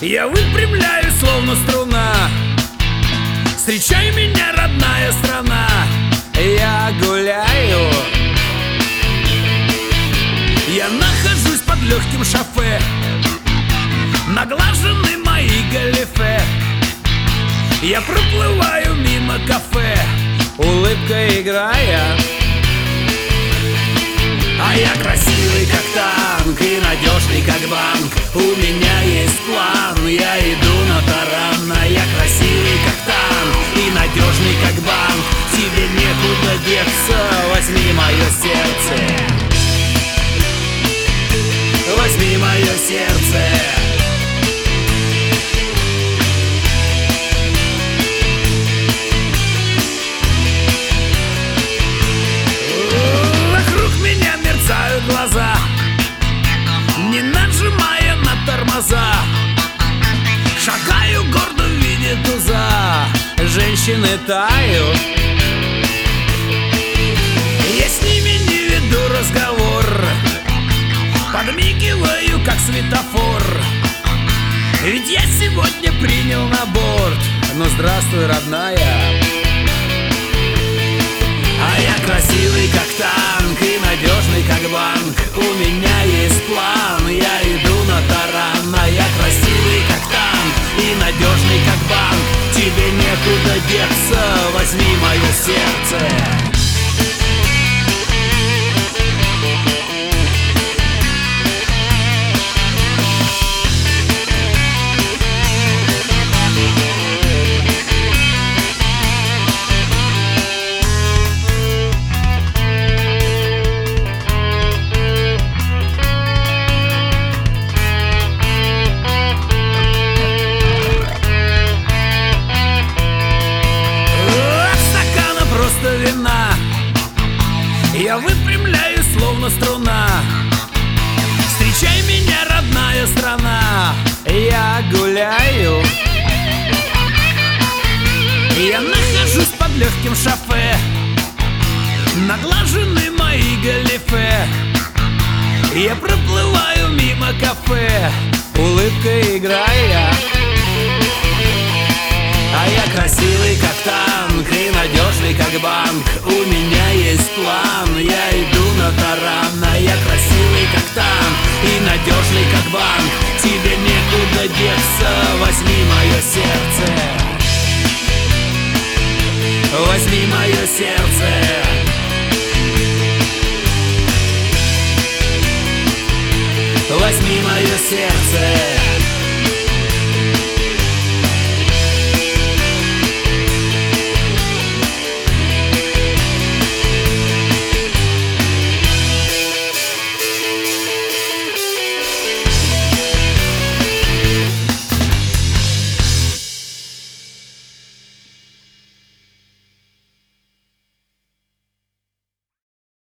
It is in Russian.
Я выпрямляюсь, словно струна. Встречай меня, родная страна. Я гуляю. Я нахожусь под легким шофе, наглажены мои галифе. Я проплываю мимо кафе, улыбкой играя. А я красивый, как танк, и надежный, как банк. У меня есть план, я иду на таран. А я красивый, как танк, и надежный, как банк. Тебе некуда деться, возьми мое сердце. Возьми мое сердце. Глаза, не нажимая на тормоза, шагаю гордо в виде туза. Женщины тают, я с ними не веду разговор, подмигиваю, как светофор. Ведь я сегодня принял на борт. Ну здравствуй, родная. А я красивый, как танк, и надежный, как банк. У меня есть план, я иду на таран. А я красивый, как танк, и надежный, как банк. Тебе некуда деться, возьми мое сердце. Я выпрямляюсь, словно струна. Встречай меня, родная страна. Я гуляю. Я нахожусь под легким шофе, наглажены мои галифе. Я проплываю мимо кафе, улыбкой играя. А я красивый, как танк, и надежный, как банк. У меня есть план, я иду на таран. А я красивый, как танк, и надежный, как банк. Тебе некуда деться, возьми мое сердце. Возьми мое сердце. Возьми мое сердце.